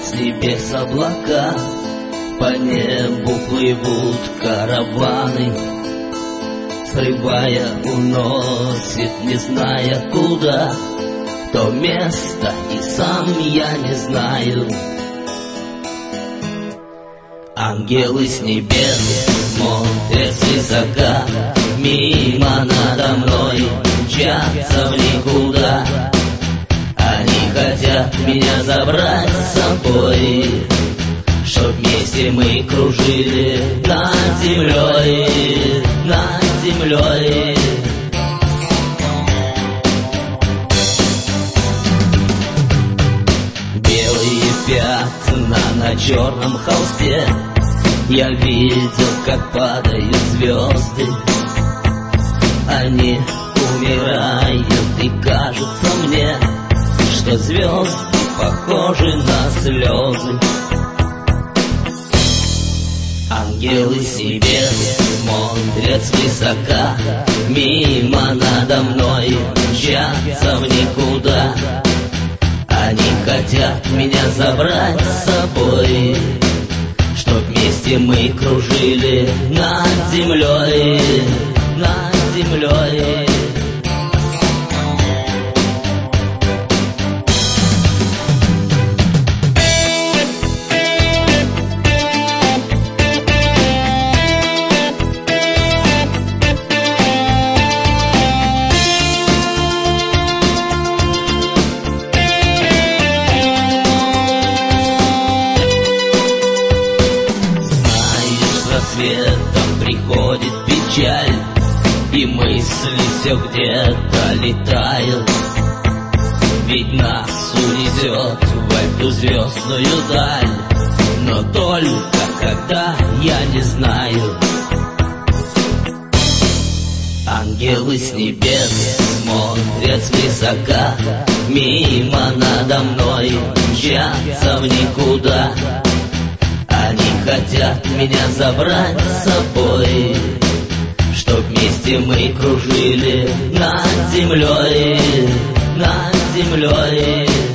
с небес облака, по небу плывут караваны, срывая, уносит, не зная куда, то место и сам я не знаю. Ангелы с небес смотрят свысока, мимо надо мной мчатся в никуда. Они хотят меня забрать с собой, чтоб вместе мы кружили над землей, над землей. Белые пятна на черном холсте, я видел, как падают звезды. Они умирают, и кажется мне, что звезды похожи на слезы. Ангелы с небес смотрят свысока, мимо надо мной мчатся в никуда. Они хотят меня забрать с собой, чтоб вместе мы кружили над землей, над землей. Рассветом приходит печаль, и мысли все где-то летают. Ведь нас унесет в эту звездную даль, но только когда я не знаю. Ангелы с небес смотрят свысока, мимо надо мной мчатся в никуда. Они хотят меня забрать с собой, чтоб вместе мы кружили над землей, над землей.